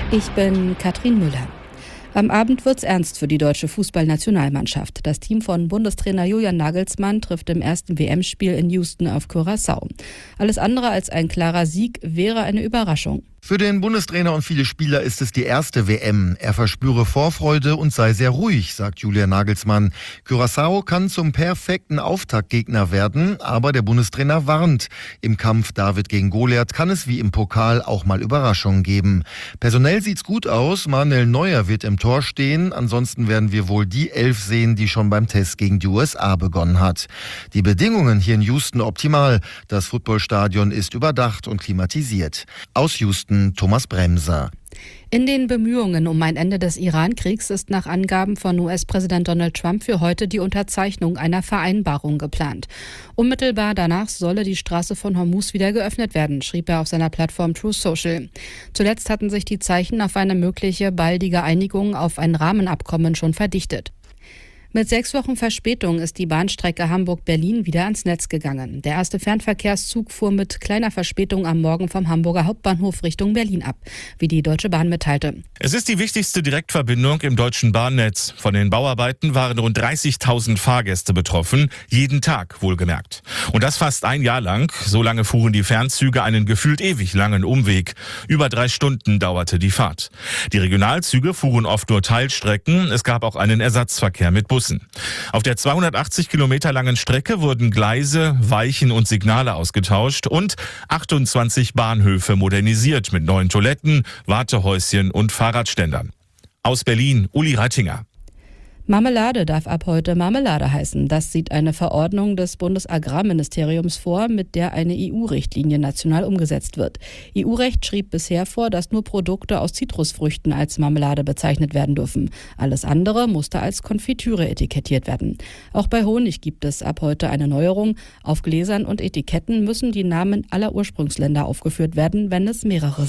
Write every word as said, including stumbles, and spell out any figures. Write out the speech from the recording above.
Ich bin Katrin Müller. Am Abend wird's ernst für die deutsche Fußballnationalmannschaft. Das Team von Bundestrainer Julian Nagelsmann trifft im ersten W M-Spiel in Houston auf Curaçao. Alles andere als ein klarer Sieg wäre eine Überraschung. Für den Bundestrainer und viele Spieler ist es die erste W M. Er verspüre Vorfreude und sei sehr ruhig, sagt Julian Nagelsmann. Curaçao kann zum perfekten Auftaktgegner werden, aber der Bundestrainer warnt. Im Kampf David gegen Goliath kann es wie im Pokal auch mal Überraschungen geben. Personell sieht's gut aus. Manuel Neuer wird im Tor stehen. Ansonsten werden wir wohl die Elf sehen, die schon beim Test gegen die U S A begonnen hat. Die Bedingungen hier in Houston optimal. Das Footballstadion ist überdacht und klimatisiert. Aus Houston Thomas Bremser. In den Bemühungen um ein Ende des Iran-Kriegs ist nach Angaben von U S-Präsident Donald Trump für heute die Unterzeichnung einer Vereinbarung geplant. Unmittelbar danach solle die Straße von Hormuz wieder geöffnet werden, schrieb er auf seiner Plattform Truth Social. Zuletzt hatten sich die Zeichen auf eine mögliche baldige Einigung auf ein Rahmenabkommen schon verdichtet. Mit sechs Wochen Verspätung ist die Bahnstrecke Hamburg-Berlin wieder ans Netz gegangen. Der erste Fernverkehrszug fuhr mit kleiner Verspätung am Morgen vom Hamburger Hauptbahnhof Richtung Berlin ab, wie die Deutsche Bahn mitteilte. Es ist die wichtigste Direktverbindung im deutschen Bahnnetz. Von den Bauarbeiten waren rund dreißigtausend Fahrgäste betroffen, jeden Tag wohlgemerkt. Und das fast ein Jahr lang. So lange fuhren die Fernzüge einen gefühlt ewig langen Umweg. Über drei Stunden dauerte die Fahrt. Die Regionalzüge fuhren oft nur Teilstrecken. Es gab auch einen Ersatzverkehr mit Bussen. Auf der zweihundertachtzig Kilometer langen Strecke wurden Gleise, Weichen und Signale ausgetauscht und achtundzwanzig Bahnhöfe modernisiert mit neuen Toiletten, Wartehäuschen und Fahrradständern. Aus Berlin, Uli Reitinger. Marmelade darf ab heute Marmelade heißen. Das sieht eine Verordnung des Bundesagrarministeriums vor, mit der eine E U-Richtlinie national umgesetzt wird. E U-Recht schrieb bisher vor, dass nur Produkte aus Zitrusfrüchten als Marmelade bezeichnet werden dürfen. Alles andere musste als Konfitüre etikettiert werden. Auch bei Honig gibt es ab heute eine Neuerung. Auf Gläsern und Etiketten müssen die Namen aller Ursprungsländer aufgeführt werden, wenn es mehrere sind.